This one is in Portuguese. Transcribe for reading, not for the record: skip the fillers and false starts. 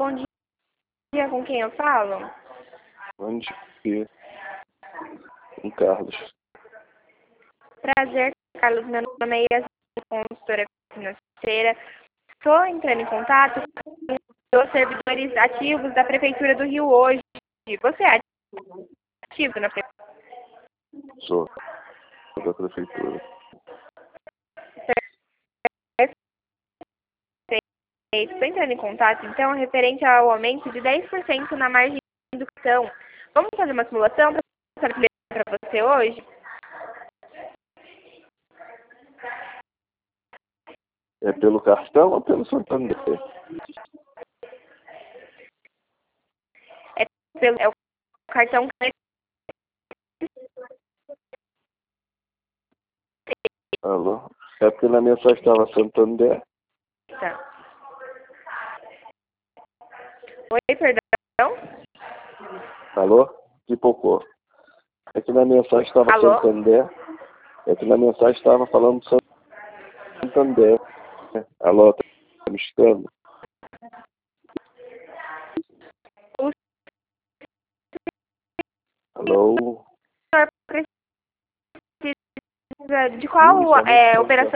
bom dia, com quem eu falo? Bom dia, com Carlos. Prazer, Carlos. Meu nome é Yasmin, consultora financeira. Estou entrando em contato com os servidores ativos da Prefeitura do Rio hoje. Você é ativo na Prefeitura? Sou da Prefeitura. Estou entrando em contato, então, referente ao aumento de 10% na margem de educação. Vamos fazer uma simulação para você hoje? É pelo cartão ou pelo Santander? É o cartão. Alô? É porque na mensagem estava Santander. Tá. Oi, perdão? Alô? Pipocou. É que na mensagem estava Alô? Santander. É que na mensagem estava falando Santander. Alô, tá me escutando? O Alô? senhor precisa de qual Sim, só um operação?